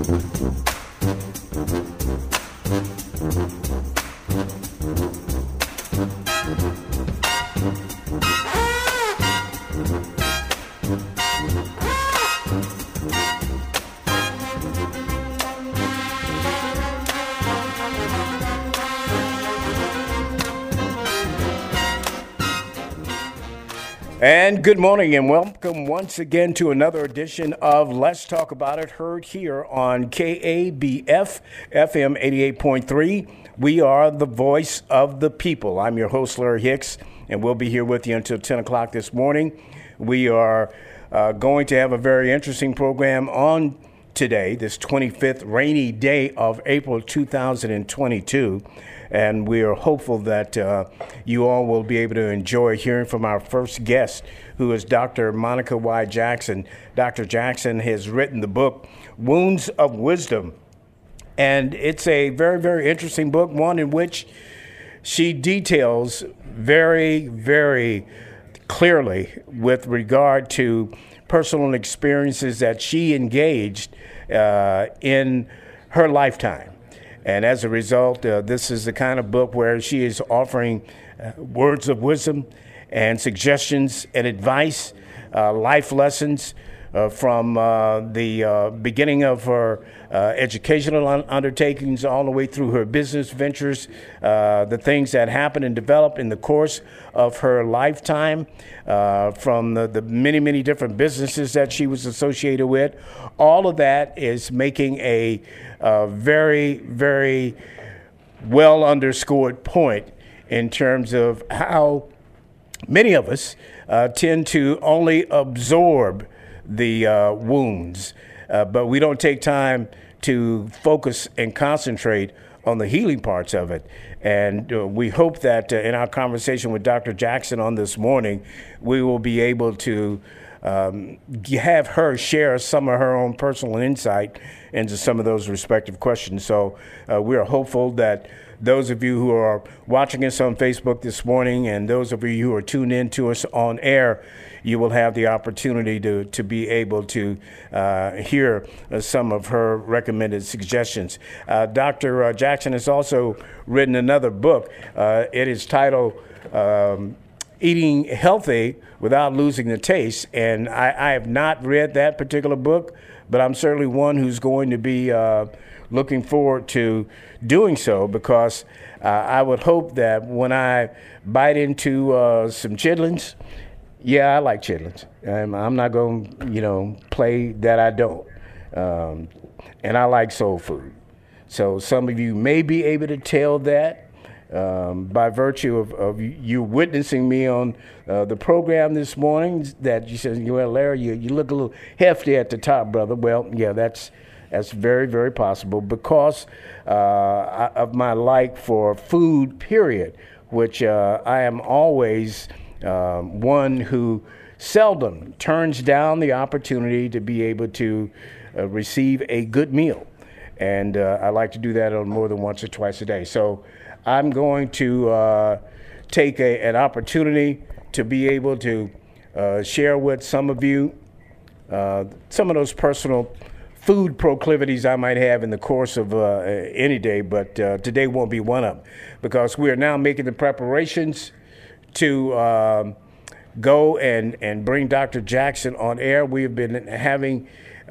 And good morning and welcome once again to another edition of Let's Talk About It, heard here on KABF FM 88.3. We are the voice of the people. I'm your host, Larry Hicks, and we'll be here with you until 10 o'clock this morning. We are going to have a very interesting program on today, this 25th rainy day of April 2022. And we are hopeful that you all will be able to enjoy hearing from our first guest, who is Dr. Monica Y. Jackson. Dr. Jackson has written the book, Wounds of Wisdom. And it's a very, very interesting book, one in which she details very, very clearly with regard to personal experiences that she engaged in her lifetime. And as a result, this is the kind of book where she is offering words of wisdom and suggestions and advice, life lessons from the beginning of her educational undertakings all the way through her business ventures, the things that happened and developed in the course of her lifetime, from the many, many different businesses that she was associated with. All of that is making a very, very well underscored point in terms of how many of us tend to only absorb the wounds, but we don't take time to focus and concentrate on the healing parts of it. And we hope that in our conversation with Dr. Jackson on this morning, we will be able to have her share some of her own personal insight into some of those respective questions. So we are hopeful that those of you who are watching us on Facebook this morning and those of you who are tuned in to us on air, you will have the opportunity to be able to hear some of her recommended suggestions. Dr. Jackson has also written another book. It is titled Eating Healthy Without Losing the Taste. And I have not read that particular book, but I'm certainly one who's going to be looking forward to doing so, because I would hope that when I bite into some chitlins, yeah, I like chitlins. I'm not going to, play that I don't. And I like soul food. So some of you may be able to tell that by virtue of you witnessing me on the program this morning, that you said, well, Larry, you look a little hefty at the top, brother. Well, yeah, that's very, very possible because of my like for food, period, which I am always one who seldom turns down the opportunity to be able to receive a good meal. And I like to do that on more than once or twice a day. So I'm going to take an opportunity to be able to share with some of you some of those personal food proclivities I might have in the course of any day, but today won't be one of them, because we are now making the preparations to go and bring Dr. Jackson on air. We have been having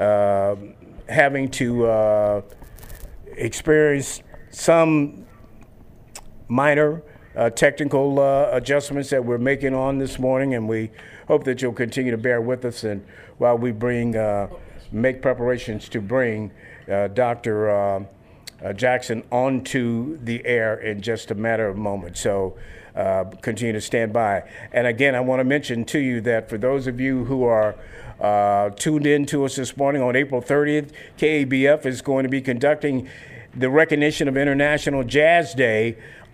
to experience some minor technical adjustments that we're making on this morning, and we hope that you'll continue to bear with us and while we make preparations to bring Dr. Jackson onto the air in just a matter of moments. So continue to stand by. And again, I want to mention to you that for those of you who are tuned in to us this morning, on April 30th, KABF is going to be conducting the recognition of International Jazz Day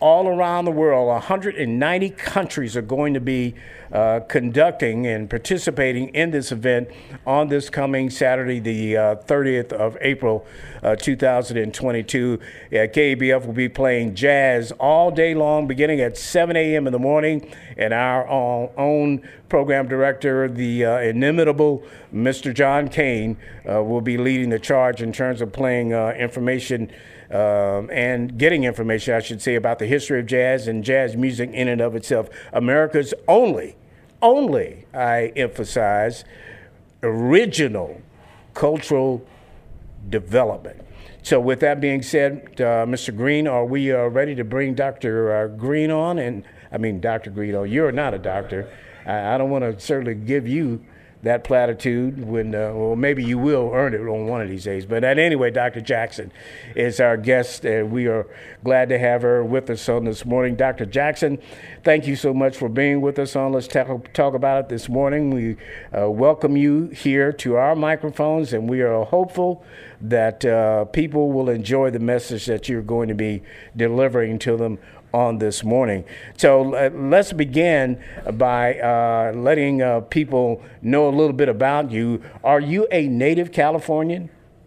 all around the world. 190 countries are going to be conducting and participating in this event on this coming Saturday, the 30th of April, 2022. KABF will be playing jazz all day long, beginning at 7 a.m. in the morning. And our own program director, the inimitable Mr. John Kane, will be leading the charge in terms of playing information and getting information, I should say, about the history of jazz and jazz music in and of itself. America's only, I emphasize, original cultural development. So with that being said, Mr. Green, are we ready to bring Dr. Green on? And I mean, Dr. Green, you're not a doctor. I don't want to certainly give you that platitude when, well, maybe you will earn it on one of these days. But anyway, Dr. Jackson is our guest, and we are glad to have her with us on this morning. Dr. Jackson, thank you so much for being with us on Let's Talk About It this morning. We welcome you here to our microphones, and we are hopeful that people will enjoy the message that you're going to be delivering to them on this morning. So let's begin by letting people know a little bit about you. Are you a native Californian?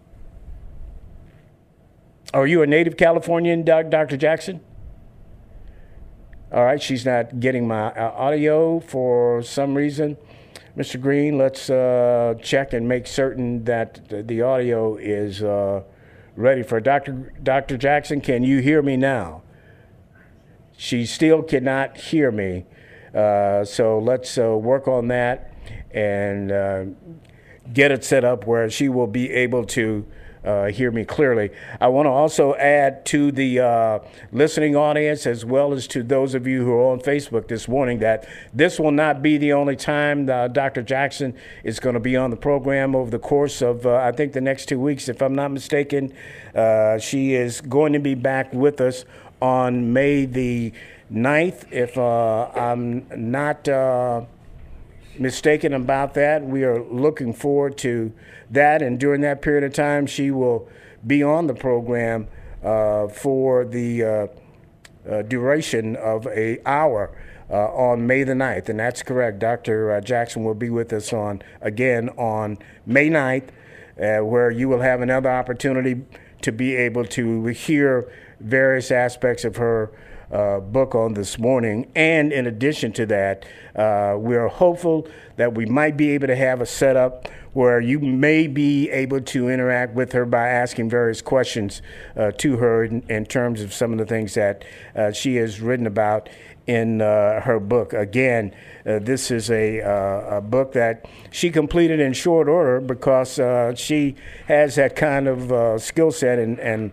Are you a native Californian, Dr. Jackson? All right, she's not getting my audio for some reason. Mr. Green, let's check and make certain that the audio is ready for Dr. Jackson. Can you hear me now? She still cannot hear me, so let's work on that and get it set up where she will be able to hear me clearly. I want to also add to the listening audience, as well as to those of you who are on Facebook this morning, that this will not be the only time Dr. Jackson is going to be on the program over the course of, I think, the next 2 weeks. If I'm not mistaken, she is going to be back with us on May the 9th, if I'm not mistaken about that. We are looking forward to that, and during that period of time, she will be on the program for the duration of an hour on May the 9th, and that's correct. Dr. Jackson will be with us on May 9th, where you will have another opportunity to be able to hear various aspects of her book on this morning. And in addition to that, we are hopeful that we might be able to have a setup where you may be able to interact with her by asking various questions to her in terms of some of the things that she has written about in her book. Again, this is a book that she completed in short order because she has that kind of skill set and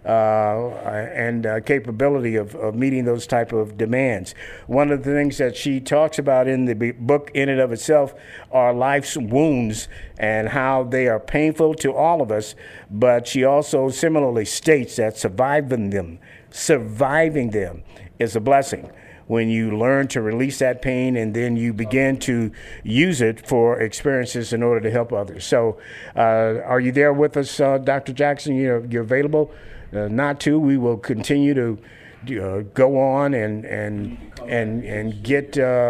capability of meeting those type of demands. One of the things that she talks about in the book in and of itself are life's wounds and how they are painful to all of us, but she also similarly states that surviving them is a blessing. When you learn to release that pain and then you begin to use it for experiences in order to help others. So are you there with us, Dr. Jackson? You're available? Not to. We will continue to go on and get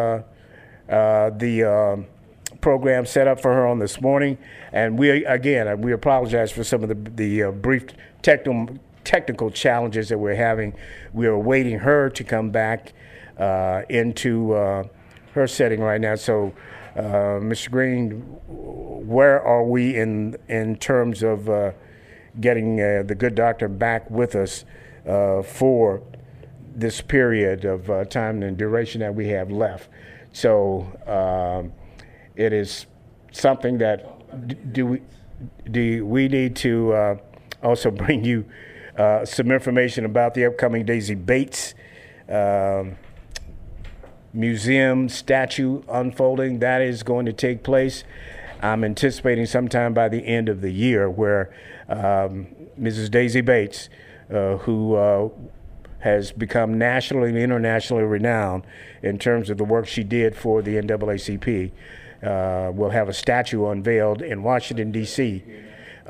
the program set up for her on this morning. And we apologize for some of the brief technical challenges that we're having. We are awaiting her to come back into her setting right now. So, Mr. Green, where are we in terms of getting the good doctor back with us for this period of time and duration that we have left? So it is something that do we need to also bring you some information about the upcoming Daisy Bates museum statue unfolding that is going to take place. I'm anticipating sometime by the end of the year, where Mrs. Daisy Bates, who has become nationally and internationally renowned in terms of the work she did for the NAACP, will have a statue unveiled in Washington, D.C.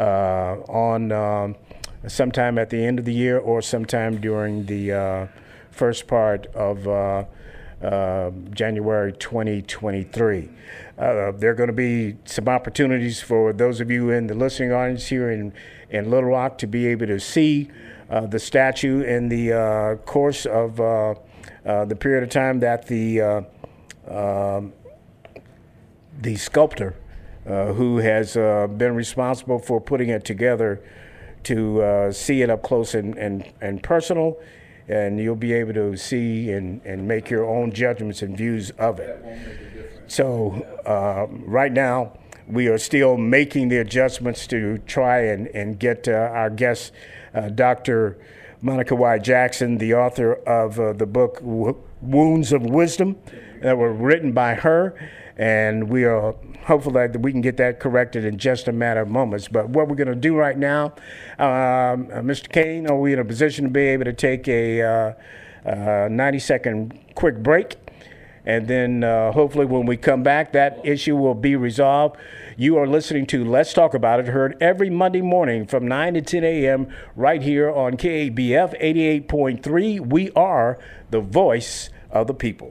On sometime at the end of the year or sometime during the first part of January 2023. There are going to be some opportunities for those of you in the listening audience here in Little Rock to be able to see the statue in the course of the period of time that the sculptor who has been responsible for putting it together to see it up close and personal, and you'll be able to see and make your own judgments and views of it. So right now, we are still making the adjustments to try and get our guest, Dr. Monica Y. Jackson, the author of the book Wounds of Wisdom, that were written by her. And we are hopeful that we can get that corrected in just a matter of moments. But what we're going to do right now, Mr. Kane, are we in a position to be able to take a 90-second quick break? And then hopefully when we come back, that issue will be resolved. You are listening to Let's Talk About It, heard every Monday morning from 9 to 10 a.m. right here on KABF 88.3. We are the voice of the people.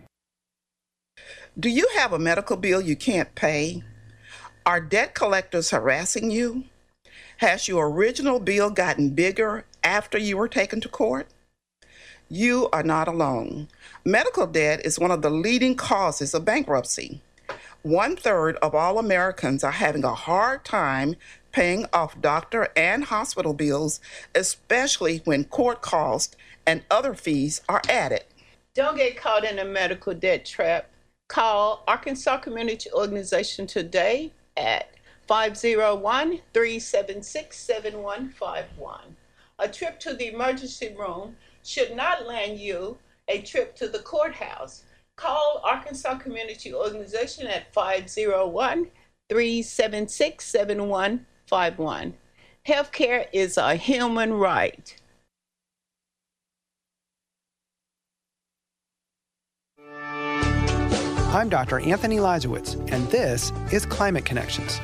Do you have a medical bill you can't pay? Are debt collectors harassing you? Has your original bill gotten bigger after you were taken to court? You are not alone. Medical debt is one of the leading causes of bankruptcy. 1/3 of all Americans are having a hard time paying off doctor and hospital bills, especially when court costs and other fees are added. Don't get caught in a medical debt trap. Call Arkansas Community Organization today at 501-376-7151. A trip to the emergency room should not land you a trip to the courthouse. Call Arkansas Community Organization at 501-376-7151. Healthcare is a human right. I'm Dr. Anthony Lizowitz, and this is Climate Connections.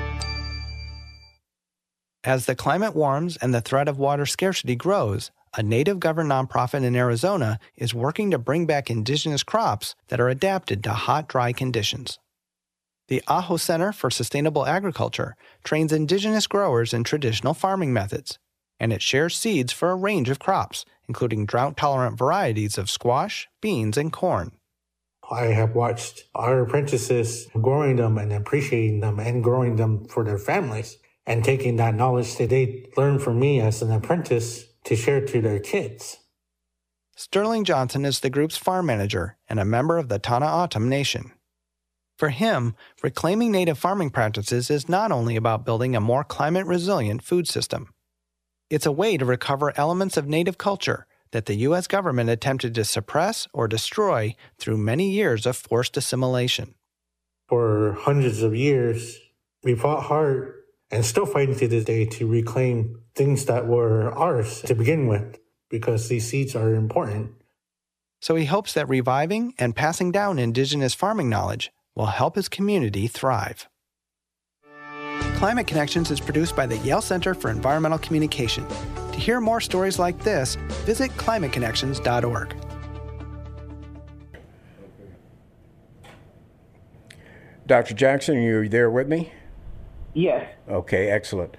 As the climate warms and the threat of water scarcity grows, a native-governed nonprofit in Arizona is working to bring back indigenous crops that are adapted to hot, dry conditions. The Ajo Center for Sustainable Agriculture trains indigenous growers in traditional farming methods, and it shares seeds for a range of crops, including drought-tolerant varieties of squash, beans, and corn. I have watched our apprentices growing them and appreciating them and growing them for their families and taking that knowledge that they learned from me as an apprentice to share to their kids. Sterling Johnson is the group's farm manager and a member of the Tana O'odham Nation. For him, reclaiming native farming practices is not only about building a more climate-resilient food system. It's a way to recover elements of native culture that the U.S. government attempted to suppress or destroy through many years of forced assimilation. For hundreds of years, we fought hard and still fighting to this day to reclaim things that were ours to begin with, because these seeds are important. So he hopes that reviving and passing down indigenous farming knowledge will help his community thrive. Climate Connections is produced by the Yale Center for Environmental Communication. To hear more stories like this, visit climateconnections.org. Dr. Jackson, you there with me? Yes. Okay, excellent.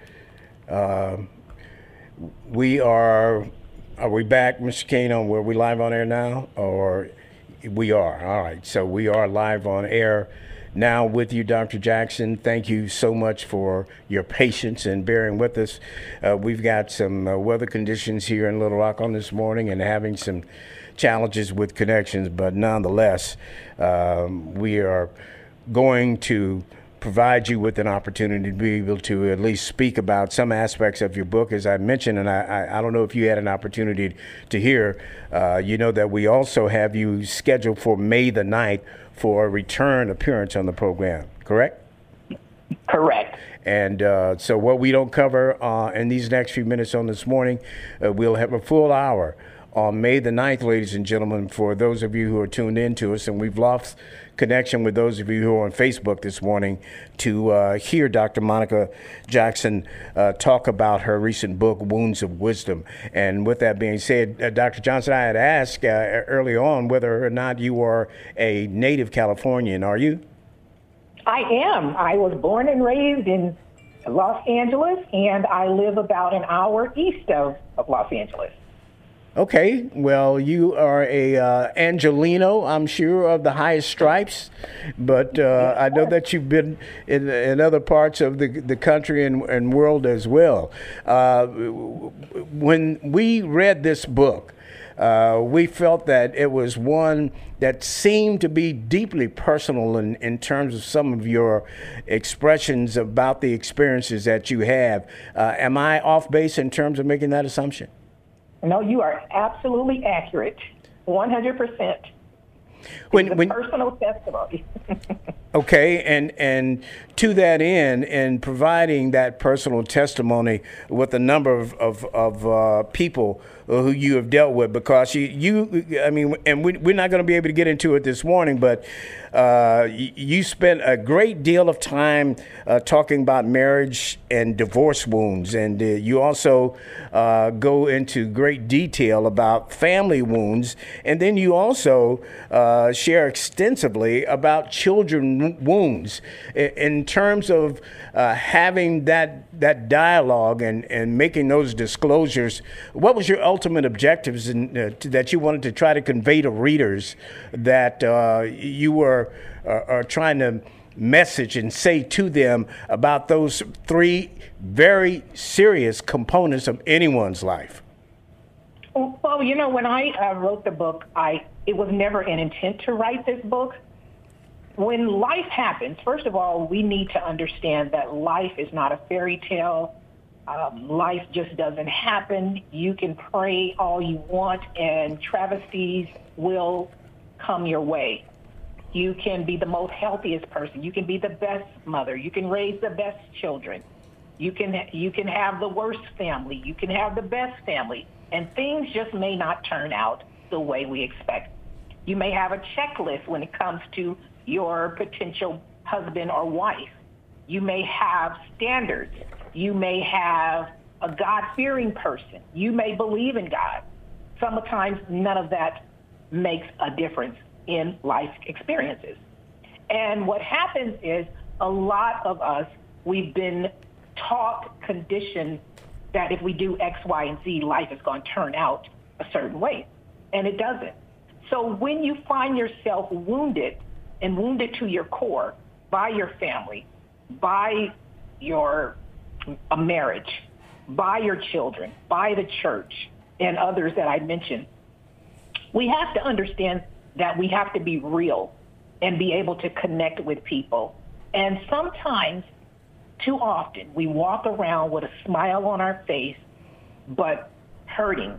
Are we back, Mr. Kane, on where we live on air now? Or we are? All right, so we are live on air now with you, Dr. Jackson. Thank you so much for your patience and bearing with us. We've got some weather conditions here in Little Rock on this morning and having some challenges with connections, but nonetheless, we are going to provide you with an opportunity to be able to at least speak about some aspects of your book. As I mentioned, and I don't know if you had an opportunity to hear, you know that we also have you scheduled for May the 9th for a return appearance on the program, correct? Correct. And so what we don't cover in these next few minutes on this morning, we'll have a full hour on May the 9th, ladies and gentlemen, for those of you who are tuned in to us. And we've lost connection with those of you who are on Facebook this morning to hear Dr. Monica Jackson talk about her recent book, Wounds of Wisdom. And with that being said, Dr. Johnson, I had asked early on whether or not you are a native Californian. Are you? I am. I was born and raised in Los Angeles, and I live about an hour east of Los Angeles. Okay, well, you are a Angelino, I'm sure, of the highest stripes, but I know that you've been in other parts of the country and world as well. When we read this book, we felt that it was one that seemed to be deeply personal in terms of some of your expressions about the experiences that you have. Am I off base in terms of making that assumption? No, you are absolutely accurate, 100%. When personal testimony. Okay, and to that end, in providing that personal testimony with a number of people who you have dealt with, because I mean, and we're not going to be able to get into it this morning, but you spent a great deal of time talking about marriage and divorce wounds, and you also go into great detail about family wounds, and then you also share extensively about children wounds in terms of having that dialogue and making those disclosures. What was your ultimate objectives that you wanted to try to convey to readers that you were trying to message and say to them about those three very serious components of anyone's life? Well, you know, when I wrote the book, it was never an intent to write this book. When life happens, first of all, we need to understand that life is not a fairy tale. Life just doesn't happen. You can pray all you want and travesties will come your way. You can be the most healthiest person. You can be the best mother. You can raise the best children. You can have the worst family. You can have the best family. And things just may not turn out the way we expect. You may have a checklist when it comes to your potential husband or wife. You may have standards. You may have a God-fearing person. You may believe in God. Sometimes none of that makes a difference in life experiences. And what happens is a lot of us, we've been taught, conditioned that if we do X, Y, and Z, life is going to turn out a certain way. And it doesn't. So when you find yourself wounded, and wounded to your core by your family, by your marriage, by your children, by the church, and others that I mentioned, we have to understand that we have to be real and be able to connect with people. And sometimes, too often, we walk around with a smile on our face, but hurting.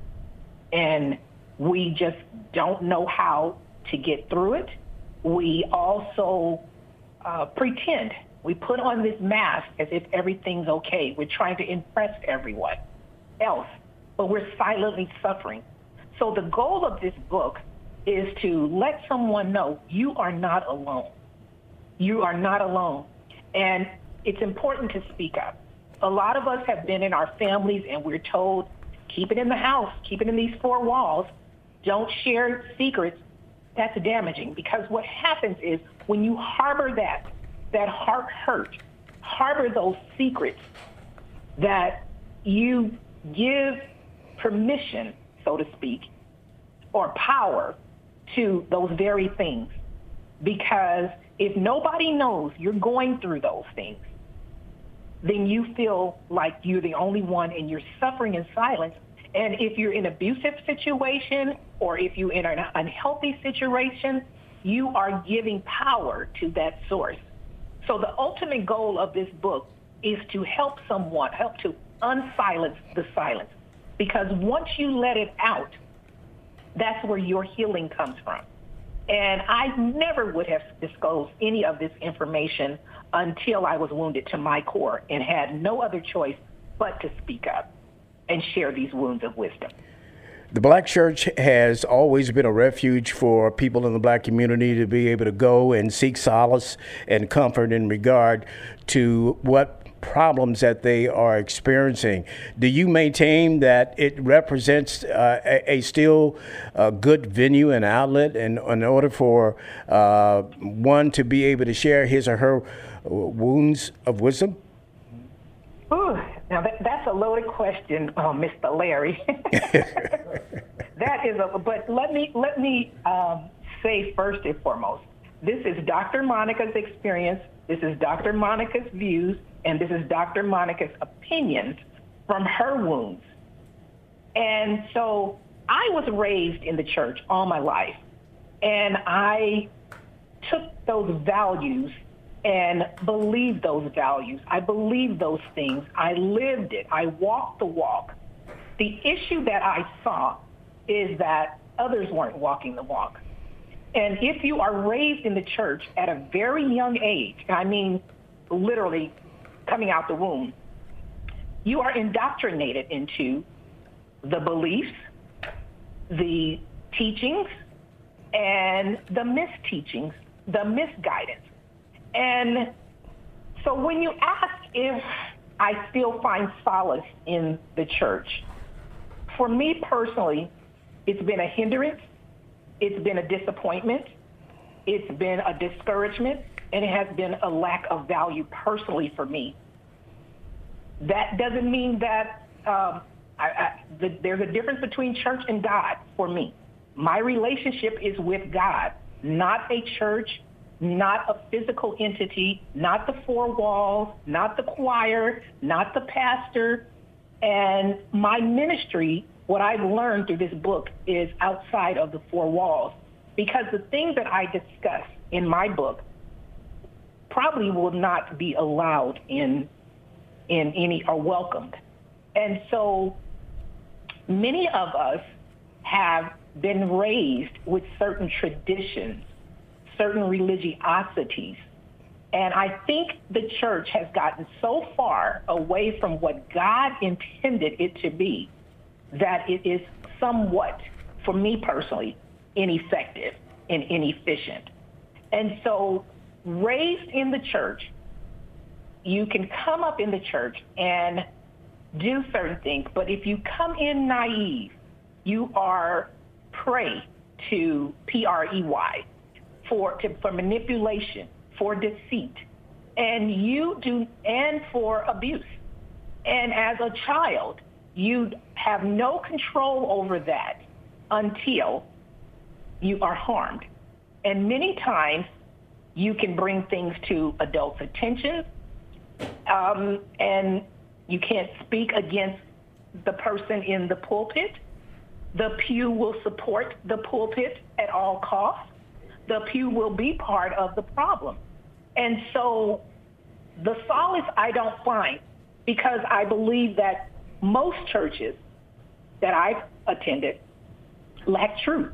And we just don't know how to get through it. We also pretend. We put on this mask as if everything's okay. We're trying to impress everyone else, but we're silently suffering. So the goal of this book is to let someone know you are not alone. You are not alone. And it's important to speak up. A lot of us have been in our families and we're told, keep it in the house, keep it in these four walls, don't share secrets. That's damaging, because what happens is when you harbor that heart hurt, harbor those secrets, that you give permission, so to speak, or power to those very things. Because if nobody knows you're going through those things, then you feel like you're the only one and you're suffering in silence. And if you're in an abusive situation or if you're in an unhealthy situation, you are giving power to that source. So the ultimate goal of this book is to help someone, help to unsilence the silence. Because once you let it out, that's where your healing comes from. And I never would have disclosed any of this information until I was wounded to my core and had no other choice but to speak up and share these wounds of wisdom. The Black church has always been a refuge for people in the Black community to be able to go and seek solace and comfort in regard to what problems that they are experiencing. Do you maintain that it represents a still good venue and outlet in order for one to be able to share his or her wounds of wisdom? Ooh, now that's a loaded question, Mr. Larry. That is but let me say first and foremost, this is Dr. Monica's experience, this is Dr. Monica's views, and this is Dr. Monica's opinions from her wounds. And so I was raised in the church all my life, and I took those values and believed those values. I believed those things. I lived it. I walked the walk. The issue that I saw is that others weren't walking the walk. And if you are raised in the church at a very young age, I mean, literally coming out the womb, you are indoctrinated into the beliefs, the teachings, and the misteachings, the misguidance. And so when you ask if I still find solace in the church, for me personally, it's been a hindrance, it's been a disappointment, it's been a discouragement, and it has been a lack of value personally for me. That doesn't mean that there's a difference between church and God for me. My relationship is with God, not a church, not a physical entity, not the four walls, not the choir, not the pastor. And my ministry, what I've learned through this book, is outside of the four walls, because the things that I discuss in my book probably will not be allowed in any or welcomed. And so many of us have been raised with certain traditions, certain religiosities. And I think the church has gotten so far away from what God intended it to be that it is somewhat, for me personally, ineffective and inefficient. And so raised in the church, you can come up in the church and do certain things, but if you come in naive, you are prey to PREY, for manipulation, for deceit, and for abuse. And as a child, you have no control over that until you are harmed. And many times you can bring things to adults' attention, and you can't speak against the person in the pulpit. The pew will support the pulpit at all costs. The pew will be part of the problem. And so the solace I don't find, because I believe that most churches that I've attended lack truth.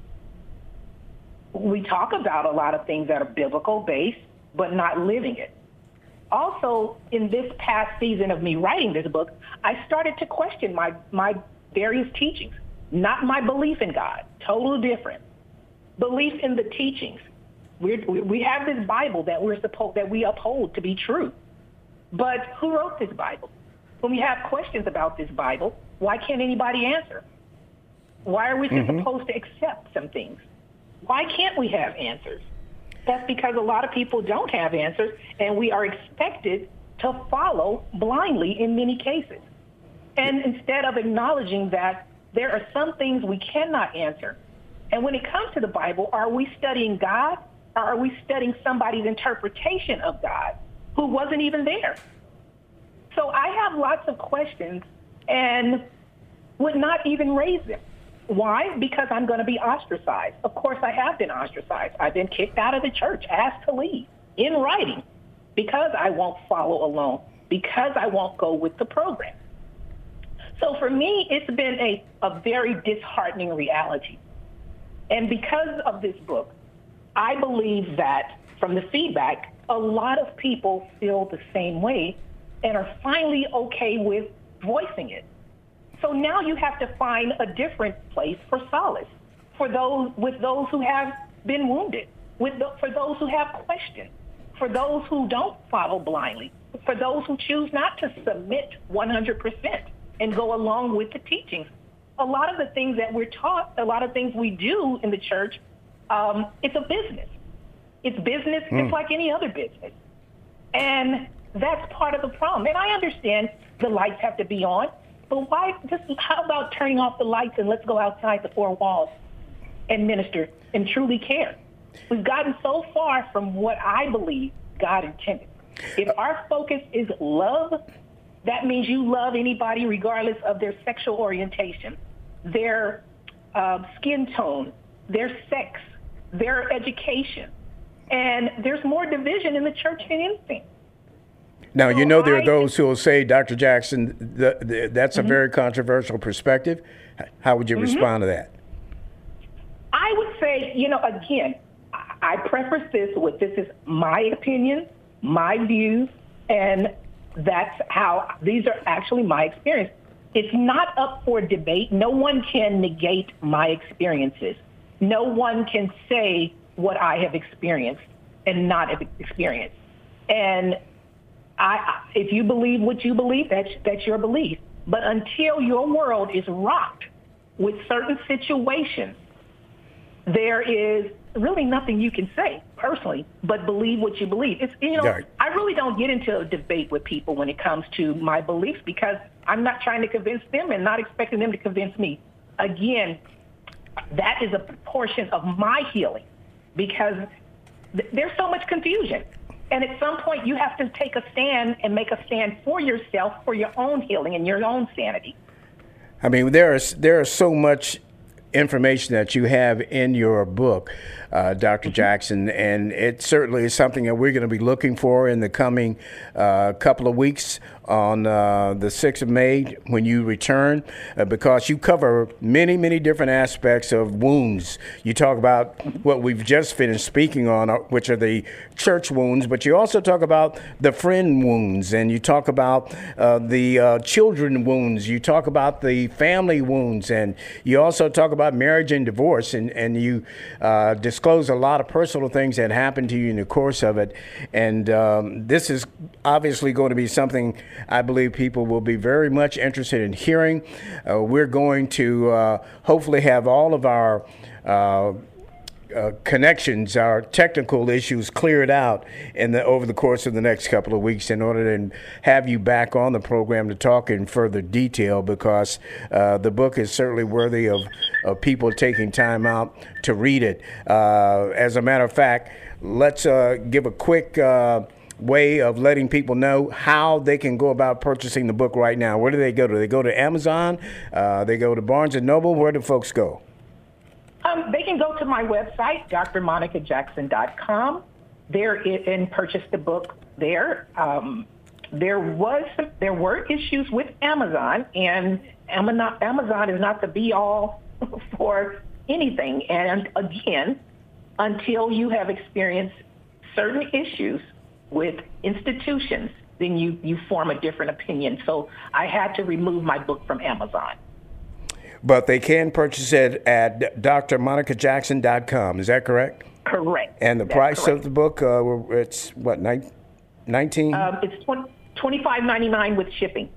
We talk about a lot of things that are biblical based, but not living it. Also, in this past season of me writing this book, I started to question my various teachings, not my belief in God, totally different. Belief in the teachings. We have this Bible that we uphold to be true. But who wrote this Bible? When we have questions about this Bible, why can't anybody answer? Why are we just supposed to accept some things? Why can't we have answers? That's because a lot of people don't have answers, and we are expected to follow blindly in many cases. And instead of acknowledging that there are some things we cannot answer. And when it comes to the Bible, are we studying God, or are we studying somebody's interpretation of God who wasn't even there? So I have lots of questions and would not even raise them. Why? Because I'm going to be ostracized. Of course, I have been ostracized. I've been kicked out of the church, asked to leave in writing, because I won't follow along, because I won't go with the program. So for me, it's been a very disheartening reality. And because of this book, I believe that from the feedback, a lot of people feel the same way and are finally okay with voicing it. So now you have to find a different place for solace for those who have been wounded, for those who have questions, for those who don't follow blindly, for those who choose not to submit 100% and go along with the teachings. A lot of the things that we're taught, a lot of things we do in the church, it's a business. It's business just like any other business. And that's part of the problem. And I understand the lights have to be on, but how about turning off the lights and let's go outside the four walls and minister and truly care? We've gotten so far from what I believe God intended. If our focus is love, that means you love anybody regardless of their sexual orientation, their skin tone, their sex, their education. And there's more division in the church than anything. Now, you know, there are those who will say, Dr. Jackson, that's a very controversial perspective. How would you respond to that? I would say, again, I preface this with this is my opinion, my views, and these are actually my experience. It's not up for debate. No one can negate my experiences. No one can say what I have experienced and not have experienced. And if you believe what you believe, that's your belief. But until your world is rocked with certain situations, there is really nothing you can say personally, but believe what you believe. I really don't get into a debate with people when it comes to my beliefs because I'm not trying to convince them and not expecting them to convince me. Again, that is a portion of my healing because there's so much confusion. And at some point, you have to take a stand and make a stand for yourself, for your own healing and your own sanity. I mean, there is so much information that you have in your book, Dr. Jackson, and it certainly is something that we're going to be looking for in the coming couple of weeks on the 6th of May when you return, because you cover many, many different aspects of wounds. You talk about what we've just finished speaking on, which are the church wounds, but you also talk about the friend wounds, and you talk about the children wounds. You talk about the family wounds, and you also talk about marriage and divorce, and you disclose a lot of personal things that happened to you in the course of it. And this is obviously going to be something I believe people will be very much interested in hearing. We're going to hopefully have all of our connections, our technical issues cleared out over the course of the next couple of weeks in order to have you back on the program to talk in further detail, because the book is certainly worthy of people taking time out to read it. As a matter of fact, let's give a quick way of letting people know how they can go about purchasing the book right now. Where do they go? Do they go to Amazon? They go to Barnes & Noble? Where do folks go? They can go to my website, drmonicajackson.com, and purchase the book there. There were issues with Amazon, and Amazon is not the be-all for anything. And again, until you have experienced certain issues with institutions, then you form a different opinion. So I had to remove my book from Amazon. But they can purchase it at drmonicajackson.com. Is that correct? Correct. And the price of the book, it's what, $19? It's $25.99 with shipping.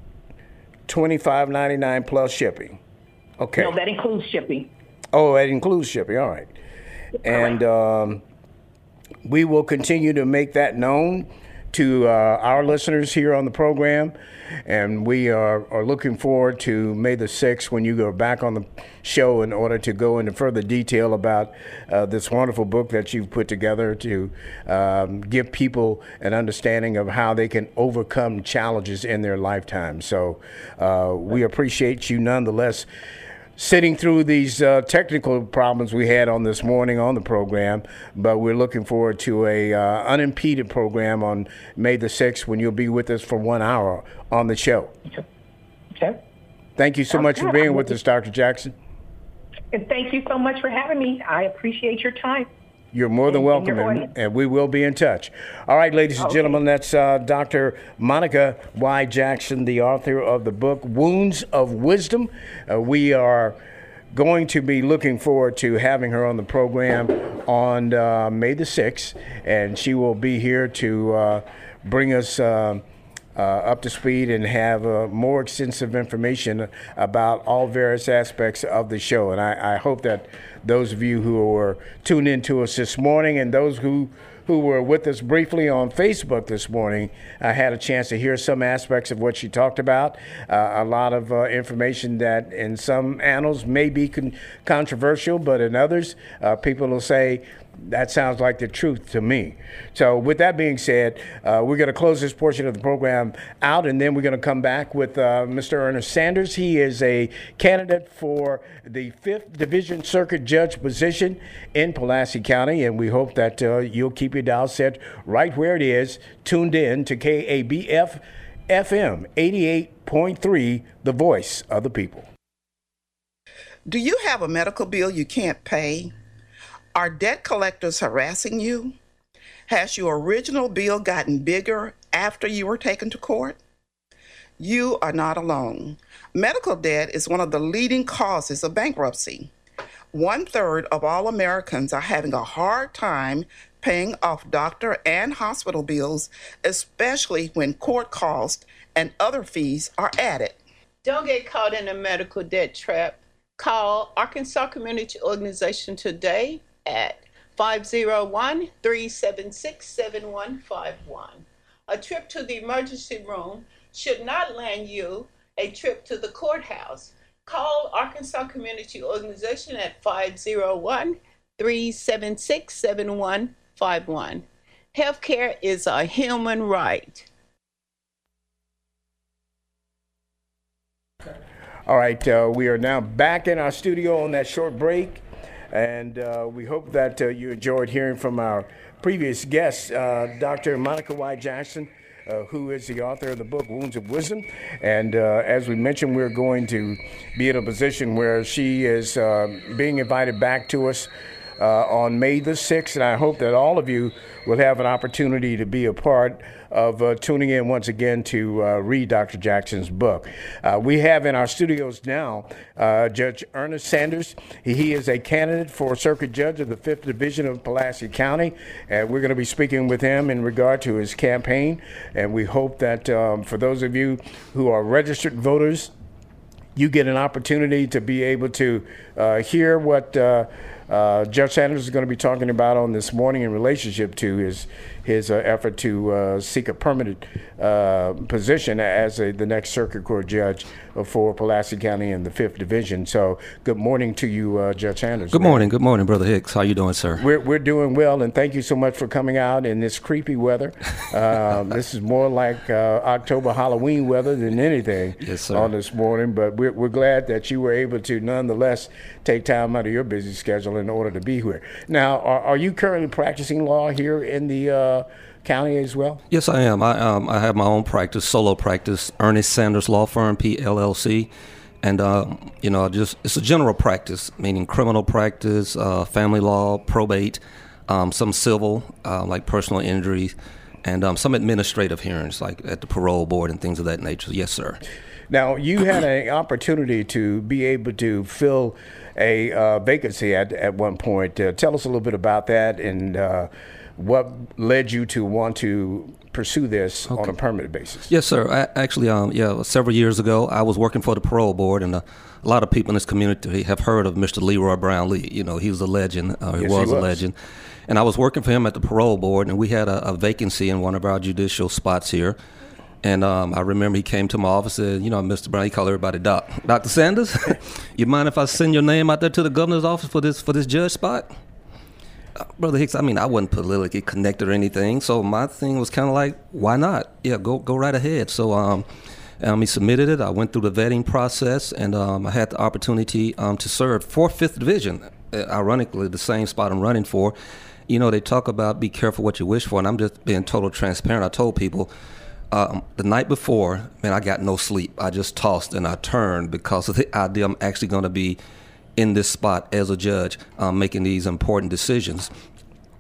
$25.99 plus shipping. Okay. No, that includes shipping. Oh, that includes shipping. All right. Correct. And we will continue to make that known to our listeners here on the program. And we are looking forward to May the 6th when you go back on the show in order to go into further detail about this wonderful book that you've put together to give people an understanding of how they can overcome challenges in their lifetime. So we appreciate you nonetheless sitting through these technical problems we had on this morning on the program, but we're looking forward to a unimpeded program on May the 6th when you'll be with us for 1 hour on the show. Okay. Thank you so much for being with us, Dr. Jackson. And thank you so much for having me. I appreciate your time. You're more than welcome, and we will be in touch. All right, ladies and gentlemen, that's Dr. Monica Y. Jackson, the author of the book Wounds of Wisdom. We are going to be looking forward to having her on the program on May the 6th, and she will be here to bring us up to speed and have more extensive information about all various aspects of the show. And I hope that those of you who are tuned in to us this morning and those who were with us briefly on Facebook this morning had a chance to hear some aspects of what she talked about. A lot of information that in some annals may be controversial, but in others, people will say, that sounds like the truth to me. So with that being said, we're going to close this portion of the program out, and then we're going to come back with Mr. Ernest Sanders. He is a candidate for the 5th Division Circuit Judge position in Pulaski County, and we hope that you'll keep your dial set right where it is, tuned in to KABF FM 88.3, the voice of the people. Do you have a medical bill you can't pay? Are debt collectors harassing you? Has your original bill gotten bigger after you were taken to court? You are not alone. Medical debt is one of the leading causes of bankruptcy. 1/3 of all Americans are having a hard time paying off doctor and hospital bills, especially when court costs and other fees are added. Don't get caught in a medical debt trap. Call Arkansas Community Organization today at 501-376-7151. A trip to the emergency room should not land you a trip to the courthouse. Call Arkansas Community Organization at 501-376-7151. Healthcare is a human right. All right, we are now back in our studio on that short break. And we hope that you enjoyed hearing from our previous guest, Dr. Monica Y. Jackson, who is the author of the book Wounds of Wisdom. And as we mentioned, we're going to be in a position where she is being invited back to us on May the 6th. And I hope that all of you will have an opportunity to be a part of tuning in once again to read Dr. Jackson's book. We have in our studios now Judge Ernest Sanders. He is a candidate for Circuit Judge of the 5th Division of Pulaski County, and we're going to be speaking with him in regard to his campaign. And we hope that for those of you who are registered voters, you get an opportunity to be able to hear what Judge Sanders is going to be talking about on this morning in relationship to his effort to seek a permanent position as the next Circuit Court Judge for Pulaski County in the 5th Division. So good morning to you, Judge Sanders. Good morning, Brother Hicks. How you doing, sir? We're doing well, and thank you so much for coming out in this creepy weather. This is more like October Halloween weather than anything. Yes, sir. On this morning, but we're glad that you were able to nonetheless take time out of your busy schedule in order to be here. Now, are you currently practicing law here in the county as well? Yes, I am. I have my own practice, solo practice, Ernest Sanders Law Firm, PLLC. And, it's a general practice, meaning criminal practice, family law, probate, some civil, like personal injury, and some administrative hearings, like at the parole board and things of that nature. Yes, sir. Now, you had an opportunity to be able to fill a vacancy at one point. Tell us a little bit about that and what led you to want to pursue this on a permanent basis. Yes, sir. Several years ago, I was working for the parole board, and a lot of people in this community have heard of Mr. Leroy Brown Lee. You know, he was a legend. He was a legend. And I was working for him at the parole board, and we had a vacancy in one of our judicial spots here. And I remember he came to my office and said, Mr. Brown, he called everybody Doc. Dr. Sanders, you mind if I send your name out there to the governor's office for this judge spot? Brother Hicks, I wasn't politically connected or anything, so my thing was kind of like, why not? Yeah, go right ahead. So he submitted it. I went through the vetting process, and I had the opportunity to serve for 5th Division, ironically, the same spot I'm running for. They talk about be careful what you wish for, and I'm just being total transparent. I told people, the night before, I got no sleep. I just tossed and I turned because of the idea I'm actually going to be in this spot as a judge, making these important decisions.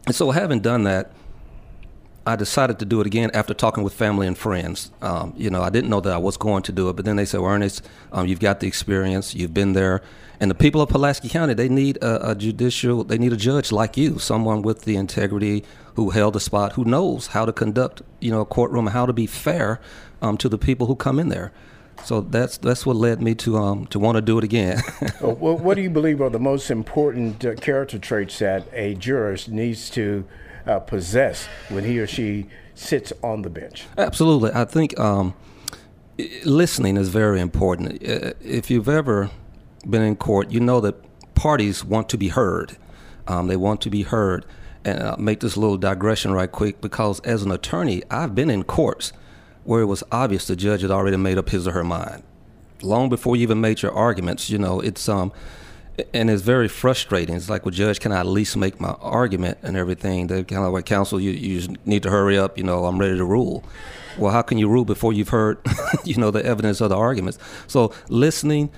And so having done that, I decided to do it again after talking with family and friends. I didn't know that I was going to do it, but then they said, well, Ernest, you've got the experience, you've been there. And the people of Pulaski County, they need a judge like you, someone with the integrity, who held a spot, who knows how to conduct, a courtroom, how to be fair to the people who come in there. So that's what led me to want to do it again. Well, what do you believe are the most important character traits that a jurist needs to possess when he or she sits on the bench? Absolutely. I think listening is very important. If you've ever been in court, you know that parties want to be heard. They want to be heard. And I'll make this little digression right quick, because as an attorney, I've been in courts where it was obvious the judge had already made up his or her mind. Long before you even made your arguments, it's and it's very frustrating. It's like, well, Judge, can I at least make my argument and everything? They're kind of like, counsel, you need to hurry up, I'm ready to rule. Well, how can you rule before you've heard, the evidence of the arguments? So listening,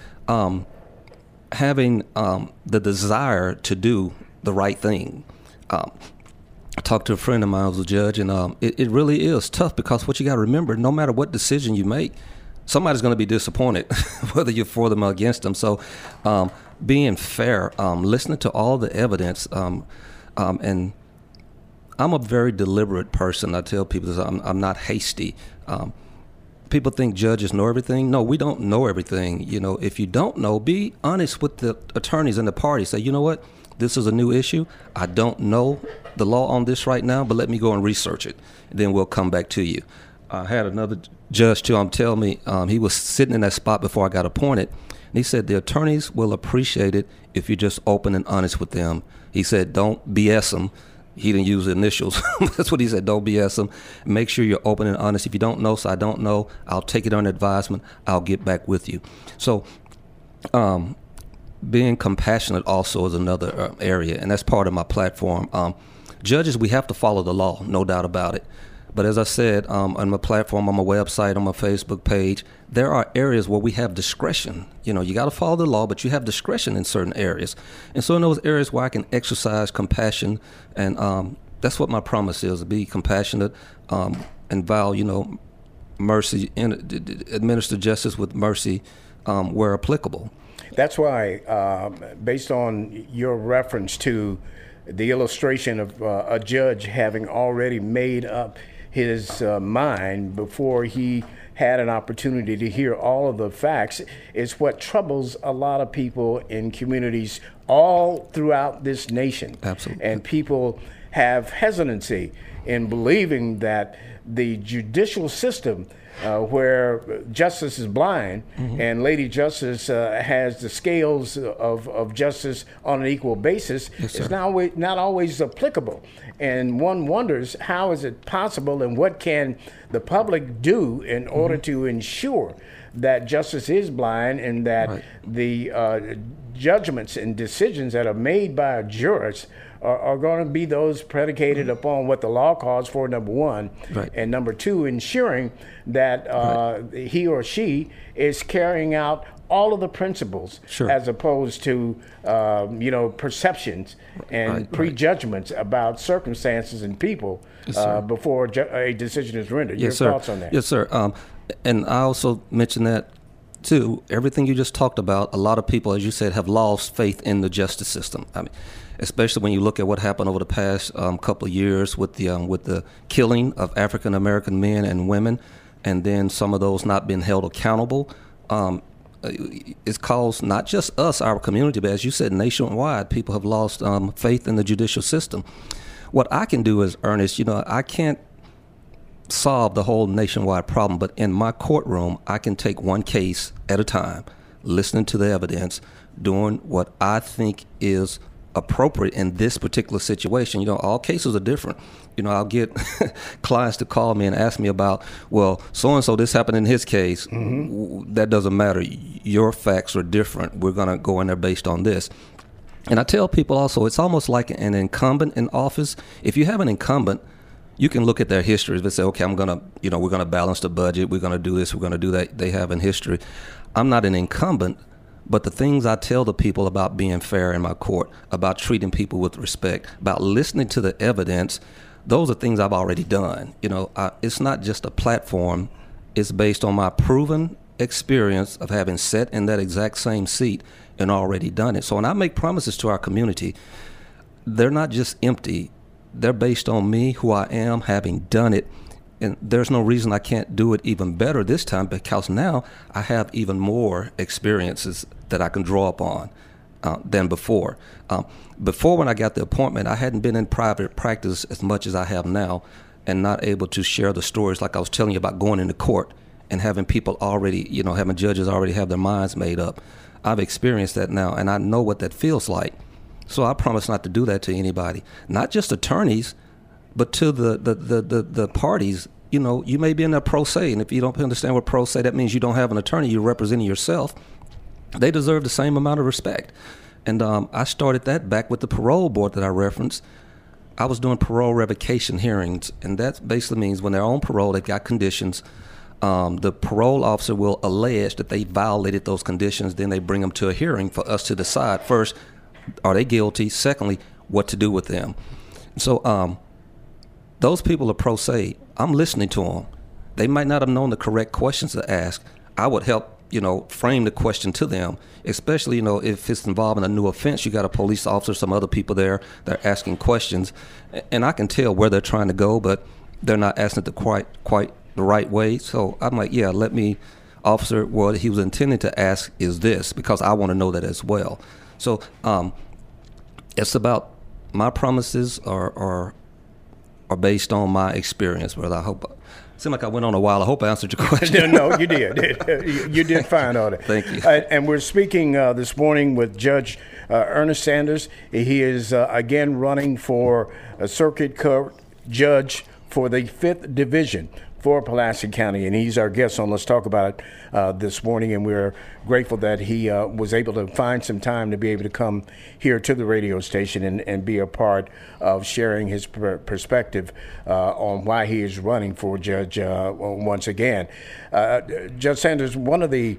having the desire to do the right thing. I talked to a friend of mine who was a judge, and it really is tough, because what you got to remember, no matter what decision you make, somebody's going to be disappointed, whether you're for them or against them. So being fair, listening to all the evidence, and I'm a very deliberate person. I tell people this, I'm not hasty. People think judges know everything. No, we don't know everything. If you don't know, be honest with the attorneys and the parties. Say, you know what? This is a new issue. I don't know the law on this right now, but let me go and research it. And then we'll come back to you. I had another judge, too, tell me, he was sitting in that spot before I got appointed. And he said, the attorneys will appreciate it if you're just open and honest with them. He said, don't BS them. He didn't use the initials. That's what he said, don't BS them. Make sure you're open and honest. If you don't know, so I don't know, I'll take it on advisement. I'll get back with you. So, being compassionate also is another area, and that's part of my platform. Judges, we have to follow the law, no doubt about it. But as I said, on my platform, on my website, on my Facebook page, there are areas where we have discretion. You got to follow the law, but you have discretion in certain areas. And so in those areas where I can exercise compassion, and that's what my promise is, to be compassionate and vow, mercy, and administer justice with mercy where applicable. That's why, based on your reference to the illustration of a judge having already made up his mind before he had an opportunity to hear all of the facts, is what troubles a lot of people in communities all throughout this nation. Absolutely. And people have hesitancy in believing that the judicial system, where justice is blind, mm-hmm. and Lady Justice has the scales of justice on an equal basis, yes, is not always applicable. And one wonders, how is it possible, and what can the public do in mm-hmm. order to ensure that justice is blind, and that right. the judgments and decisions that are made by jurists are going to be those predicated mm-hmm. upon what the law calls for, number one, right. and number two, ensuring that right. he or she is carrying out all of the principles, sure. as opposed to perceptions and right. prejudgments about circumstances and people yes, before a decision is rendered. Yes, Your sir. thoughts on that? Yes, sir. And I also mentioned that too. Everything you just talked about, a lot of people, as you said, have lost faith in the justice system. I mean, especially when you look at what happened over the past couple of years with the killing of African American men and women, and then some of those not being held accountable. It's caused not just us, our community, but as you said, nationwide, people have lost faith in the judicial system. What I can do is, Ernest, I can't solve the whole nationwide problem, but in my courtroom, I can take one case at a time, listening to the evidence, doing what I think is appropriate in this particular situation. All cases are different. I'll get clients to call me and ask me about, well, so-and-so, this happened in his case. Mm-hmm. That doesn't matter. Your facts are different. We're going to go in there based on this. And I tell people also, it's almost like an incumbent in office. If you have an incumbent, you can look at their histories and say, okay, we're going to balance the budget. We're going to do this. We're going to do that. They have in history. I'm not an incumbent, But the things I tell the people about being fair in my court, about treating people with respect, about listening to the evidence, those are things I've already done. It's not just a platform. It's based on my proven experience of having sat in that exact same seat and already done it. So when I make promises to our community, they're not just empty. They're based on me, who I am, having done it. And there's no reason I can't do it even better this time, because now I have even more experiences that I can draw upon than before. Before, when I got the appointment, I hadn't been in private practice as much as I have now, and not able to share the stories like I was telling you about going into court and having people already, having judges already have their minds made up. I've experienced that now, and I know what that feels like. So I promise not to do that to anybody, not just attorneys, but to the parties. You may be in there pro se, and if you don't understand what pro se, that means you don't have an attorney, you're representing yourself. They deserve the same amount of respect. And I started that back with the parole board that I referenced. I was doing parole revocation hearings, and that basically means when they're on parole, they've got conditions. The parole officer will allege that they violated those conditions. Then they bring them to a hearing for us to decide, first, are they guilty? Secondly, what to do with them. So those people are pro se. I'm listening to them. They might not have known the correct questions to ask. I would help, frame the question to them, especially, if it's involving a new offense. You got a police officer, some other people there, they're asking questions, and I can tell where they're trying to go, but they're not asking it the quite the right way. So I'm like, yeah, let me, officer, what he was intending to ask is this, because I want to know that as well. So it's about my promises are based on my experience, brother. I hope. Seemed like I went on a while. I hope I answered your question. No, you did. You did fine on it. Thank you. And we're speaking this morning with Judge Ernest Sanders. He is again running for a circuit court judge for the 5th Division for Pulaski County, and he's our guest on Let's Talk About It this morning, and we're grateful that he was able to find some time to be able to come here to the radio station and be a part of sharing his perspective on why he is running for judge once again. Judge Sanders, one of the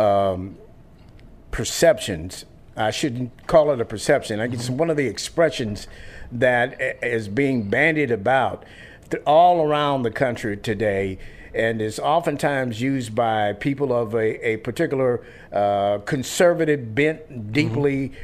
perceptions, I shouldn't call it a perception, I guess one of the expressions that is being bandied about all around the country today, and is oftentimes used by people of a particular conservative bent, deeply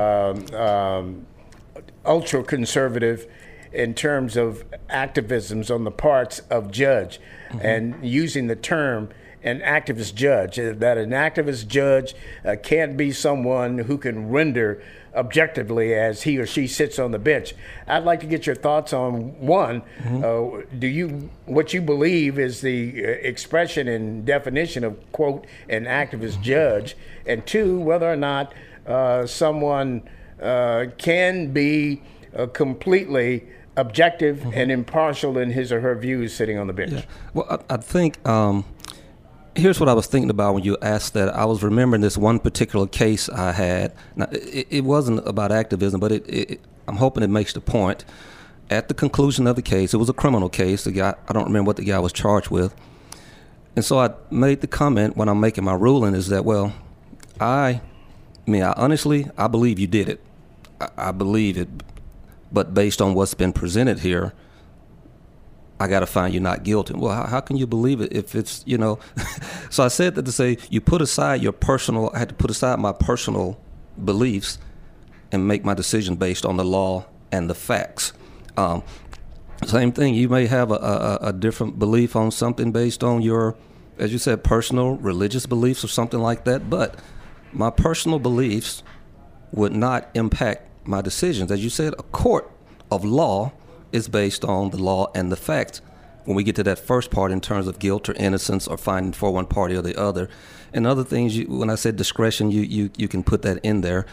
ultra-conservative in terms of activisms on the parts of judge, and using the term an activist judge, that an activist judge can't be someone who can render objectively as he or she sits on the bench. I'd like to get your thoughts on one, what you believe is the expression and definition of, quote, an activist judge, and two, whether or not someone can be completely objective and impartial in his or her views sitting on the bench. Yeah. Well, I think here's what I was thinking about when you asked that. I was remembering this one particular case I had. Now, it wasn't about activism, but I'm hoping it makes the point. At the conclusion of the case, it was a criminal case. The guy, I don't remember what the guy was charged with. And so I made the comment when I'm making my ruling is that, well, I believe you did it. I believe it. But based on what's been presented here, I got to find you not guilty. Well, how can you believe it if it's, So I said that to say you put aside I had to put aside my personal beliefs and make my decision based on the law and the facts. Same thing, you may have a different belief on something based on your, as you said, personal religious beliefs or something like that, but my personal beliefs would not impact my decisions. As you said, a court of law is based on the law and the facts. When we get to that first part in terms of guilt or innocence or finding for one party or the other, and other things, when I said discretion, you can put that in there.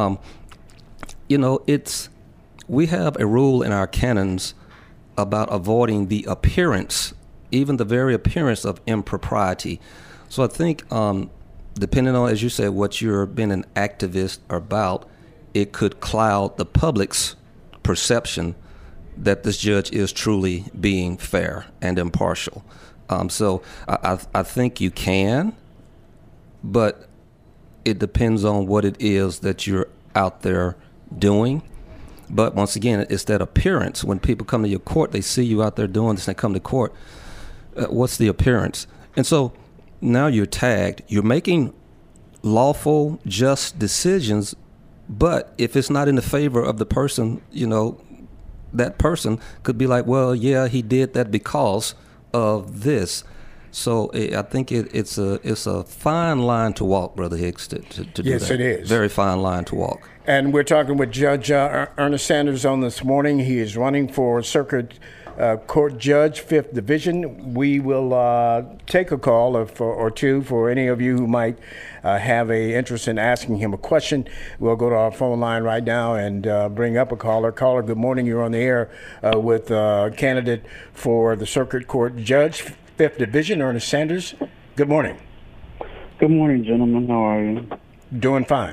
We have a rule in our canons about avoiding the appearance, even the very appearance of impropriety. So I think depending on, as you said, what you're being an activist about, it could cloud the public's perception that this judge is truly being fair and impartial. So I think you can, but it depends on what it is that you're out there doing. But once again, it's that appearance. When people come to your court, they see you out there doing this, and they come to court. What's the appearance? And so now you're tagged. You're making lawful, just decisions, but if it's not in the favor of the person, that person could be like, well, yeah, he did that because of this. So I think it's a fine line to walk, Brother Hicks, to do that. Yes, it is. Very fine line to walk. And we're talking with Judge Ernest Sanders on this morning. He is running for Circuit Court Judge, 5th Division. We will take a call or two for any of you who might have a interest in asking him a question. We'll go to our phone line right now and bring up a caller. Caller, good morning. You're on the air with candidate for the Circuit Court Judge, 5th Division, Ernest Sanders. Good morning. Good morning, gentlemen. How are you? Doing fine.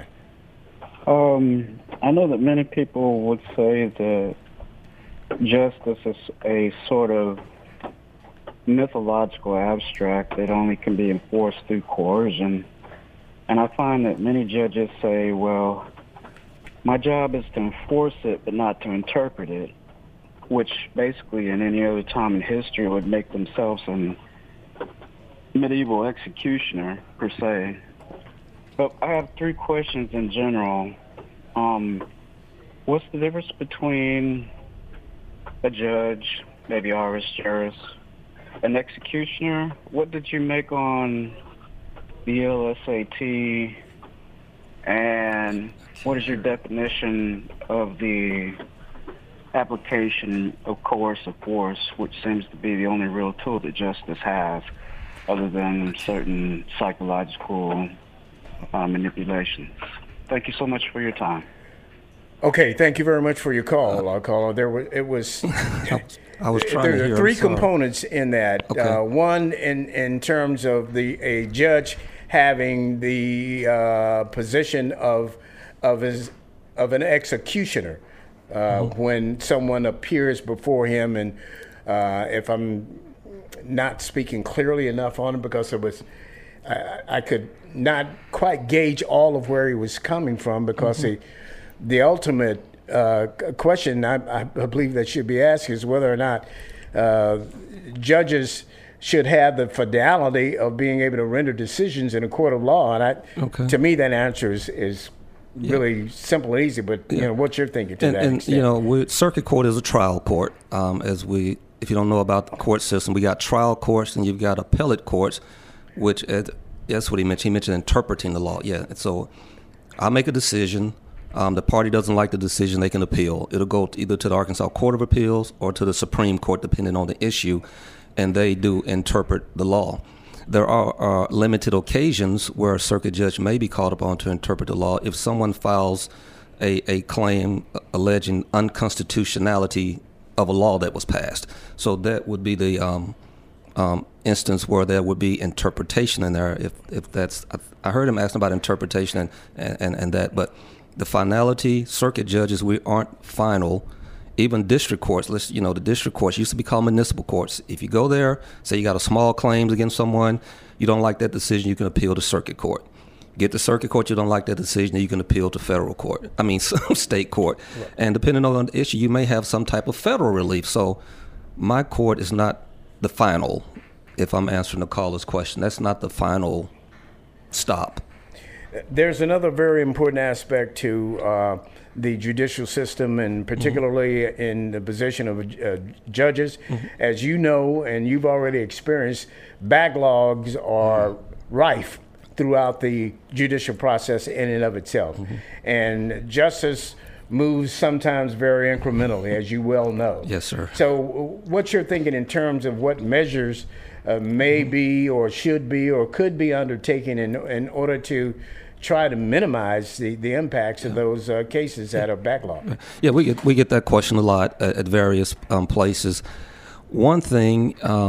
I know that many people would say that justice is a sort of mythological abstract that only can be enforced through coercion. And I find that many judges say, well, my job is to enforce it, but not to interpret it, which basically in any other time in history would make themselves a medieval executioner, per se. But I have 3 questions in general. What's the difference between a judge, maybe Ars Juris, an executioner? What did you make on the LSAT? And what is your definition of the application of coercive force, which seems to be the only real tool that justice has, other than certain psychological manipulations? Thank you so much for your time. Okay, thank you very much for your call, caller. I was trying to there hear. are 3 components in that. Okay. One, in terms of a judge having the position of an executioner when someone appears before him, and if I'm not speaking clearly enough on it, because it was I could not quite gauge all of where he was coming from, because the ultimate question I believe that should be asked is whether or not judges should have the fidelity of being able to render decisions in a court of law. And to me, that answer is really simple and easy. But what's your thinking to that extent? Circuit court is a trial court. If you don't know about the court system, we got trial courts and you've got appellate courts, which that's what he mentioned. He mentioned interpreting the law. Yeah. So I make a decision. The party doesn't like the decision, they can appeal. It'll go either to the Arkansas Court of Appeals or to the Supreme Court, depending on the issue, and they do interpret the law. There are limited occasions where a circuit judge may be called upon to interpret the law if someone files a claim alleging unconstitutionality of a law that was passed. So that would be the instance where there would be interpretation in there. If that's, I heard him asking about interpretation and that, but the finality, circuit judges, we aren't final. Even district courts, the district courts used to be called municipal courts. If you go there, say you got a small claims against someone, you don't like that decision, you can appeal to circuit court. Get to circuit court, you don't like that decision, you can appeal to state court. Right. And depending on the issue, you may have some type of federal relief. So my court is not the final, if I'm answering the caller's question. That's not the final stop. There's another very important aspect to the judicial system, and particularly in the position of judges. As you know, and you've already experienced, backlogs are rife throughout the judicial process in and of itself. And justice moves sometimes very incrementally, as you well know. Yes, sir. So what's your thinking in terms of what measures may be or should be or could be undertaken in order to try to minimize the impacts of those cases that are backlogged? Yeah, we get that question a lot at various places. One thing,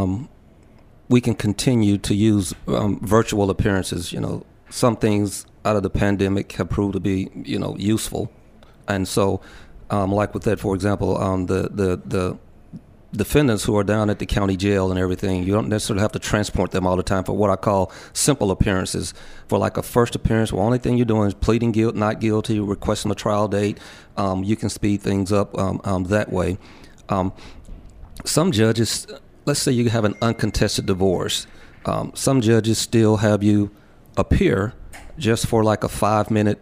we can continue to use virtual appearances. Some things out of the pandemic have proved to be useful, and so like with that, for example, the defendants who are down at the county jail and everything, you don't necessarily have to transport them all the time for what I call simple appearances. For like a first appearance, the only thing you're doing is pleading not guilty, requesting a trial date. You can speed things up that way. Some judges, let's say you have an uncontested divorce. Some judges still have you appear just for like a 5-minute,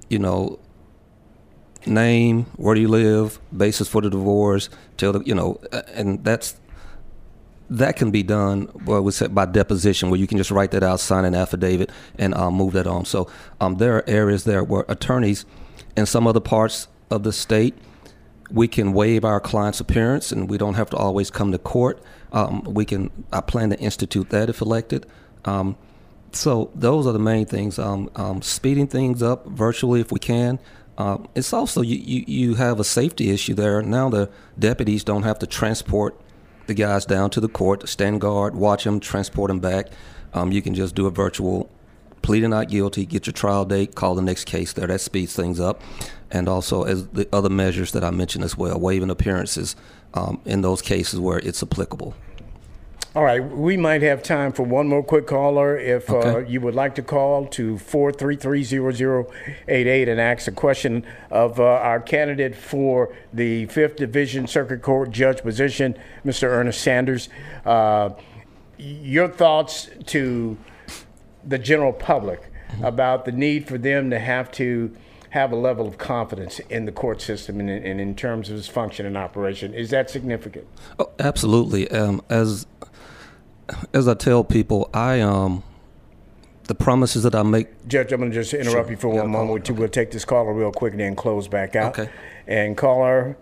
name, where do you live, basis for the divorce, and that can be done by deposition, where you can just write that out, sign an affidavit, and move that on. So there are areas there where attorneys in some other parts of the state, we can waive our client's appearance, and we don't have to always come to court. I plan to institute that if elected. So those are the main things. Speeding things up virtually if we can. It's also you have a safety issue there. Now the deputies don't have to transport the guys down to the court, stand guard, watch them, transport them back. You can just do a virtual pleading not guilty, get your trial date, call the next case there. That speeds things up. And also as the other measures that I mentioned as well, waiving appearances in those cases where it's applicable. All right, we might have time for one more quick caller. If you would like to call to 433-0088 and ask a question of our candidate for the 5th Division Circuit Court Judge position, Mr. Ernest Sanders. Your thoughts to the general public about the need for them to have a level of confidence in the court system and in terms of its function and operation. Is that significant? Oh, absolutely. As I tell people, the promises that I make. Judge, I'm going to just interrupt you for one moment. We'll take this caller real quick and then close back out. Okay. And caller,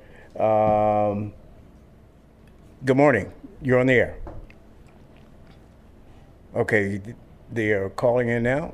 good morning. You're on the air. Okay, they are calling in now.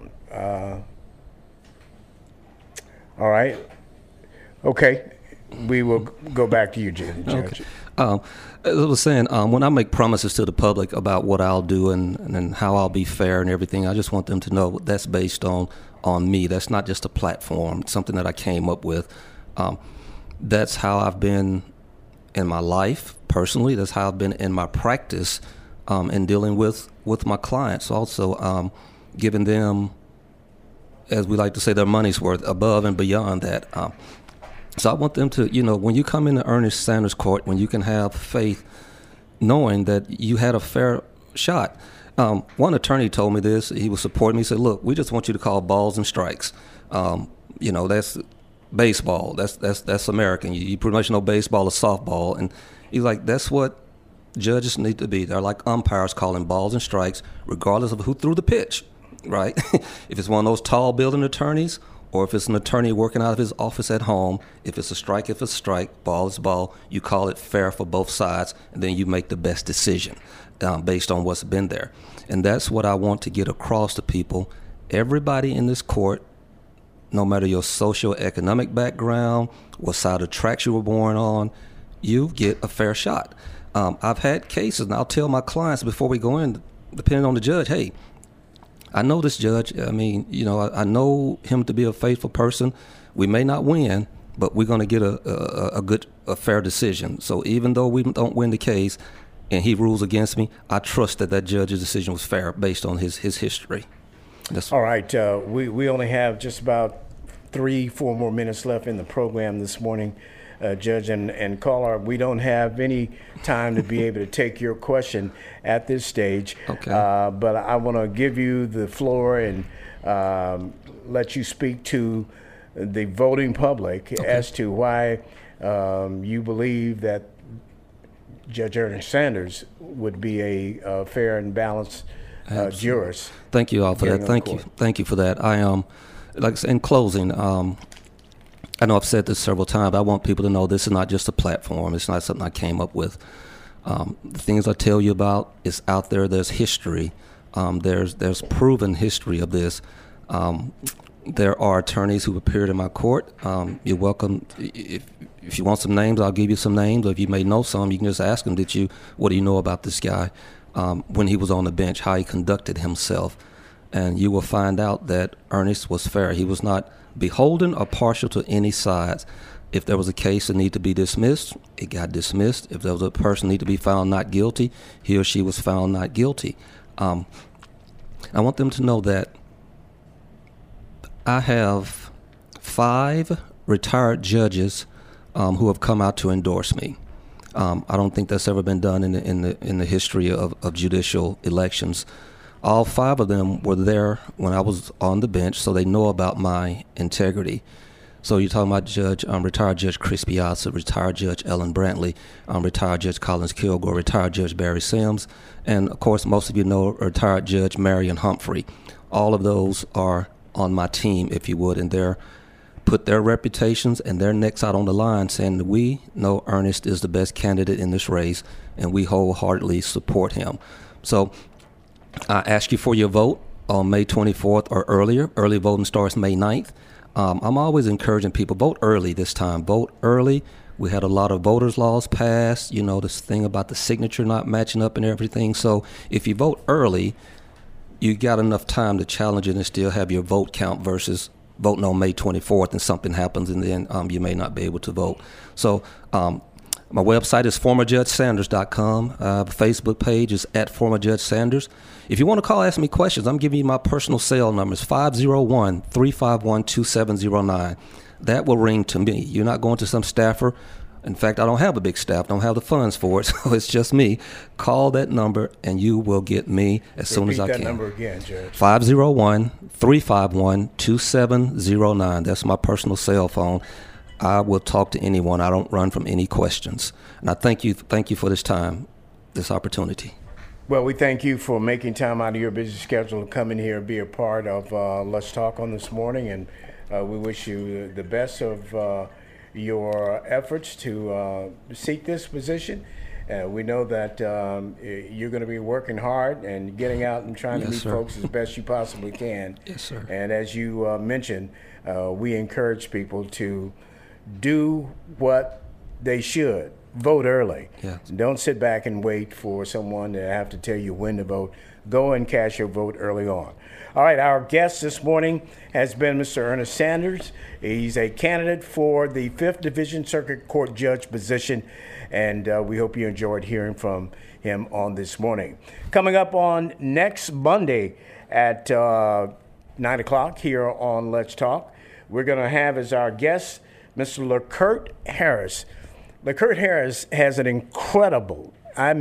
All right. Okay. We will go back to you, Judge. Okay. As I was saying, when I make promises to the public about what I'll do and how I'll be fair and everything, I just want them to know that's based on me. That's not just a platform, something that I came up with. That's how I've been in my life personally. That's how I've been in my practice in dealing with my clients. Also, giving them, as we like to say, their money's worth above and beyond that. So I want them to, when you come into Ernest Sanders Court, when you can have faith, knowing that you had a fair shot. One attorney told me this. He was supporting me. He said, "Look, we just want you to call balls and strikes. That's baseball. That's American. You pretty much know baseball or softball." And he's like, "That's what judges need to be. They're like umpires calling balls and strikes, regardless of who threw the pitch, right? If it's one of those tall building attorneys, or if it's an attorney working out of his office at home, if it's a strike, if it's a strike, ball is ball, you call it fair for both sides, and then you make the best decision based on what's been there." And that's what I want to get across to people. Everybody in this court, no matter your socioeconomic background, what side of the tracks you were born on, you get a fair shot. I've had cases, and I'll tell my clients before we go in, depending on the judge, hey, I know this judge. I mean, I know him to be a faithful person. We may not win, but we're going to get a fair decision. So even though we don't win the case and he rules against me, I trust that judge's decision was fair based on his history. All right. We only have just about 3-4 more minutes left in the program this morning. Judge and caller, we don't have any time to be able to take your question at this stage. Okay. But I want to give you the floor and let you speak to the voting public as to why you believe that Judge Ernest Sanders would be a fair and balanced jurist. Thank you all for that. Thank you for that. I like in closing. I know I've said this several times, but I want people to know this is not just a platform. It's not something I came up with. The things I tell you about is out there. There's history. There's proven history of this. There are attorneys who appeared in my court. You're welcome. If you want some names, I'll give you some names. Or if you may know some, you can just ask them, what do you know about this guy when he was on the bench, how he conducted himself? And you will find out that Ernest was fair. He was not beholden or partial to any sides. If there was a case that needed to be dismissed, it got dismissed. If there was a person need to be found not guilty, he or she was found not guilty. I want them to know that I have 5 retired judges who have come out to endorse me. I don't think that's ever been done in the history of judicial elections. All 5 of them were there when I was on the bench, so they know about my integrity. So you're talking about retired Judge Chris Piazza, retired Judge Ellen Brantley, retired Judge Collins Kilgore, retired Judge Barry Sims, and of course most of you know retired Judge Marion Humphrey. All of those are on my team, if you would, and they're put their reputations and their necks out on the line saying that we know Ernest is the best candidate in this race and we wholeheartedly support him. So I ask you for your vote on May 24th or earlier. Early voting starts May 9th. I'm always encouraging people, vote early this time. Vote early. We had a lot of voters' laws passed, you know, this thing about the signature not matching up and everything. So if you vote early, you got enough time to challenge it and still have your vote count versus voting on May 24th and something happens and then you may not be able to vote. So my website is formerjudgesanders.com. I have a Facebook page is @formerjudgesanders. If you want to call, ask me questions, I'm giving you my personal cell numbers, 501-351-2709. That will ring to me. You're not going to some staffer. In fact, I don't have a big staff, don't have the funds for it, so it's just me. Call that number and you will get me as soon as I can. Repeat that number again, Judge. 501-351-2709. That's my personal cell phone. I will talk to anyone. I don't run from any questions. And I thank you for this time, this opportunity. Well, we thank you for making time out of your busy schedule to come in here and be a part of Let's Talk on this morning. And we wish you the best of your efforts to seek this position. We know that you're going to be working hard and getting out and trying to meet folks as best you possibly can. Yes, sir. And as you mentioned, we encourage people to do what they should. Vote early. Yes. Don't sit back and wait for someone to have to tell you when to vote. Go and cast your vote early on. All right, our guest this morning has been Mr. Ernest Sanders. He's a candidate for the 5th Division Circuit Court Judge position, and we hope you enjoyed hearing from him on this morning. Coming up on next Monday at 9 o'clock here on Let's Talk, we're going to have as our guest Mr. LeCurt Harris. LeCurt Harris has an incredible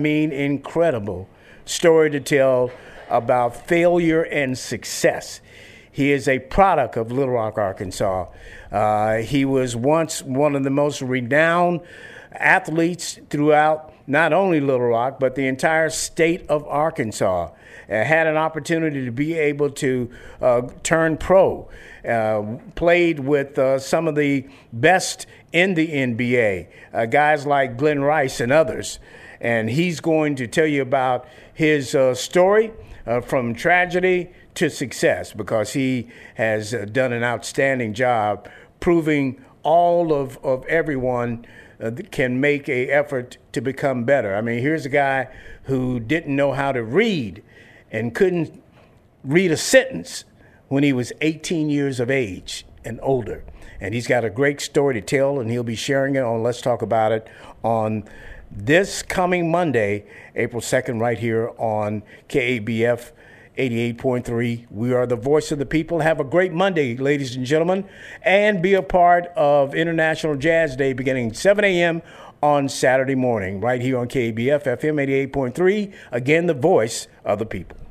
story to tell about failure and success. He is a product of Little Rock, Arkansas. He was once one of the most renowned athletes throughout not only Little Rock, but the entire state of Arkansas. Had an opportunity to be able to turn pro. Played with some of the best in the NBA, guys like Glenn Rice and others. And he's going to tell you about his story from tragedy to success, because he has done an outstanding job proving all of everyone can make an effort to become better. I mean, here's a guy who didn't know how to read and couldn't read a sentence when he was 18 years of age and older. And he's got a great story to tell, and he'll be sharing it on Let's Talk About It on this coming Monday, April 2nd, right here on KABF 88.3. We are the voice of the people. Have a great Monday, ladies and gentlemen, and be a part of International Jazz Day beginning 7 a.m. on Saturday morning, right here on KABF FM 88.3. Again, the voice of the people.